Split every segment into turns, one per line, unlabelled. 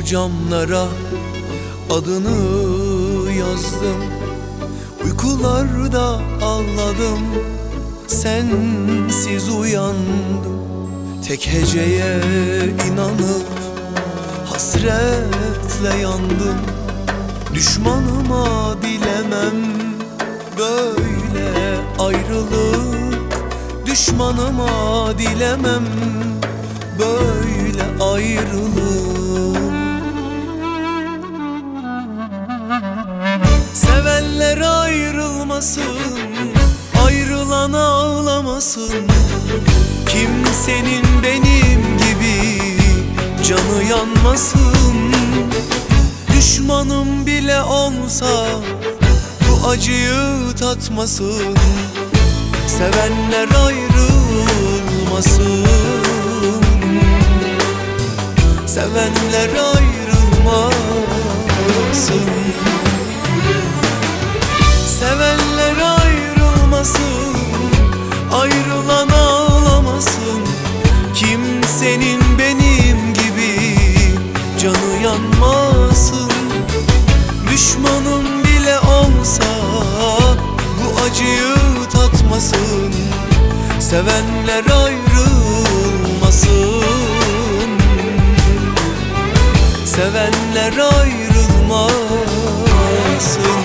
camlara adını yazdım. Uykularda ağladım, sensiz uyandım. Tek heceye inanıp hasretle yandım. Düşmanıma dilemem böyle ayrılık. Düşmanıma dilemem böyle ayrılık. Sevenler ayrılmasın, ayrılan ağlamasın. Kimsenin benim gibi canı yanmasın. Düşmanım bile olsa bu acıyı tatmasın. Sevenler ayrılmasın, sevenler ayrılmasın. Sevenler ayrılmasın, ayrılan ağlamasın. Kimsenin benim gibi canı yanmasın. Düşmanım bile olsa bu acıyı tatmasın. Sevenler ayrılmasın, sevenler ayrılmasın.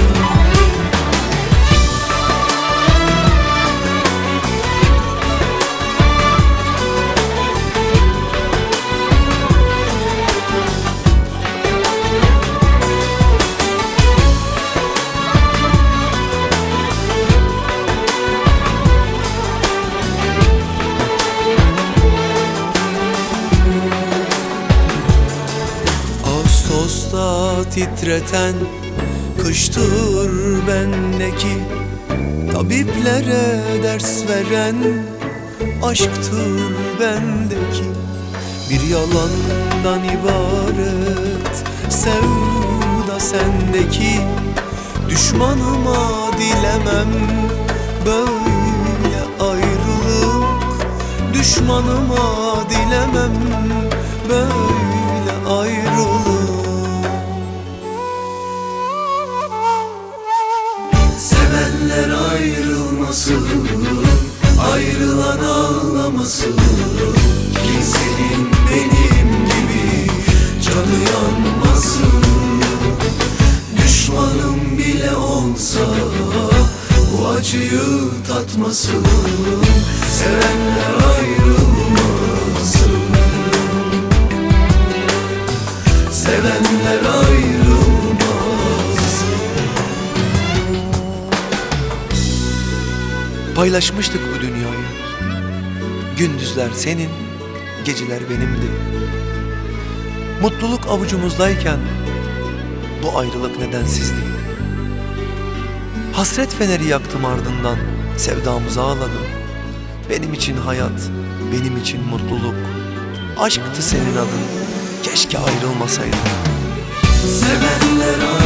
Ağustos'ta titreten kıştır bendeki. Tabiplere ders veren aşktır bendeki. Bir yalandan ibaret sevda sendeki. Düşmanıma dilemem böyle ayrılık. Düşmanıma dilemem böyle ayrılık. Sevenler ayrılmasın, ayrılan ağlamasın. Kimsenin benim gibi canı yanmasın. Düşmanım bile olsa bu acıyı tatmasın. Sevenler ayrılmasın, sevenler ayrılmasın. Paylaşmıştık bu dünyayı. Gündüzler senin, geceler benimdi. Mutluluk avucumuzdayken bu ayrılık nedensizdi. Hasret feneri yaktım ardından, sevdamıza ağladım. Benim için hayat, benim için mutluluk. Aşktı senin adın, keşke ayrılmasaydın. Sevenler